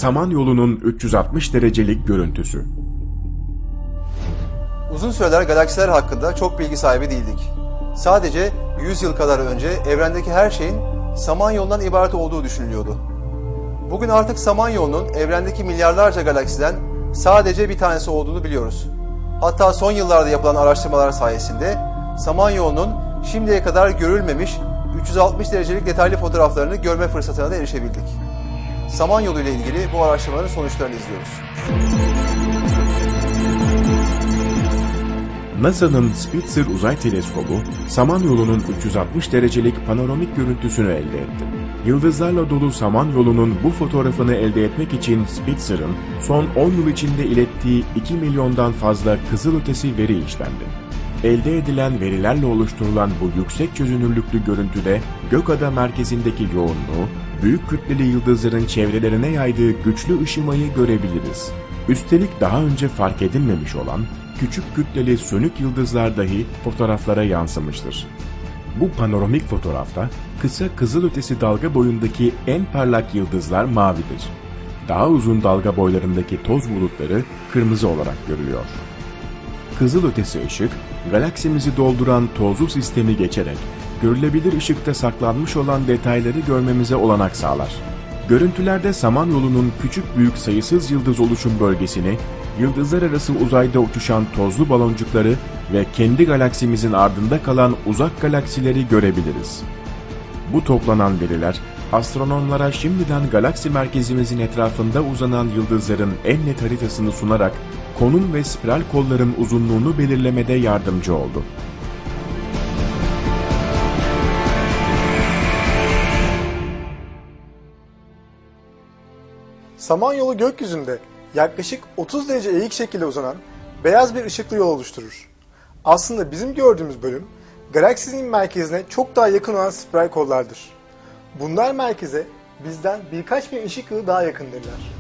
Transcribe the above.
Samanyolu'nun 360 derecelik görüntüsü. Uzun süreler galaksiler hakkında çok bilgi sahibi değildik. Sadece 100 yıl kadar önce evrendeki her şeyin Samanyolu'ndan ibaret olduğu düşünülüyordu. Bugün artık Samanyolu'nun evrendeki milyarlarca galaksiden sadece bir tanesi olduğunu biliyoruz. Hatta son yıllarda yapılan araştırmalar sayesinde Samanyolu'nun şimdiye kadar görülmemiş 360 derecelik detaylı fotoğraflarını görme fırsatına da erişebildik. Samanyolu ile ilgili bu araştırmaların sonuçlarını izliyoruz. NASA'nın Spitzer Uzay Teleskobu, Samanyolu'nun 360 derecelik panoramik görüntüsünü elde etti. Yıldızlarla dolu Samanyolu'nun bu fotoğrafını elde etmek için Spitzer'ın son 10 yıl içinde ilettiği 2 milyondan fazla kızılötesi veri işlendi. Elde edilen verilerle oluşturulan bu yüksek çözünürlüklü görüntüde gökada merkezindeki yoğunluğu, büyük kütleli yıldızların çevrelerine yaydığı güçlü ışımayı görebiliriz. Üstelik daha önce fark edilmemiş olan küçük kütleli sönük yıldızlar dahi fotoğraflara yansımıştır. Bu panoramik fotoğrafta kısa kızılötesi dalga boyundaki en parlak yıldızlar mavidir. Daha uzun dalga boylarındaki toz bulutları kırmızı olarak görülüyor. Kızılötesi ışık, galaksimizi dolduran tozlu sistemi geçerek görülebilir ışıkta saklanmış olan detayları görmemize olanak sağlar. Görüntülerde Samanyolu'nun küçük büyük sayısız yıldız oluşum bölgesini, yıldızlar arası uzayda uçuşan tozlu baloncukları ve kendi galaksimizin ardında kalan uzak galaksileri görebiliriz. Bu toplanan veriler, astronomlara şimdiden galaksi merkezimizin etrafında uzanan yıldızların en net haritasını sunarak konum ve spiral kolların uzunluğunu belirlemede yardımcı oldu. Samanyolu gökyüzünde yaklaşık 30 derece eğik şekilde uzanan beyaz bir ışıklı yol oluşturur. Aslında bizim gördüğümüz bölüm galaksinin merkezine çok daha yakın olan spiral kollardır. Bunlar merkeze bizden birkaç bin ışık yılı daha yakındırlar.